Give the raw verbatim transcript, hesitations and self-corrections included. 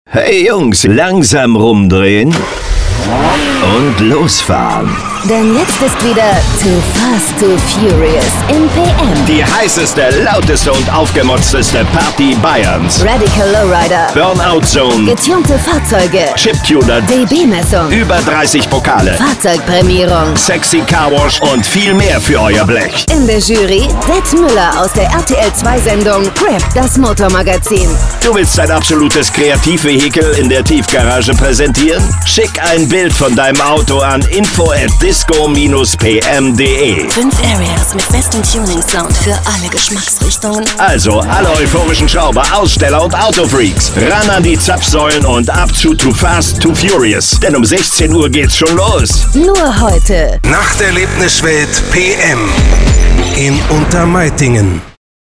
Hey Jungs, langsam rumdrehen und losfahren. Denn jetzt ist wieder Too Fast, Too Furious im P M. Die heißeste, lauteste und aufgemotzteste Party Bayerns. Radical Lowrider, Burnout Zone, getunte Fahrzeuge, Chiptuner, D B-Messung, über dreißig Pokale, Fahrzeugprämierung, Sexy Carwash und viel mehr für euer Blech. In der Jury Det Müller aus der R T L zwei Sendung Crap, das Motormagazin. Du willst dein absolutes Kreativvehikel in der Tiefgarage präsentieren? Schick ein Bild von deinem Auto an info at disco dash p m punkt d e. Fünf Areas mit bestem Tuning-Sound für alle Geschmacksrichtungen. Also alle euphorischen Schrauber, Aussteller und Autofreaks. Ran an die Zapfsäulen und ab zu Too Fast, Too Furious. Denn um sechzehn Uhr geht's schon los. Nur heute. Nachterlebniswelt P M in Untermeitingen.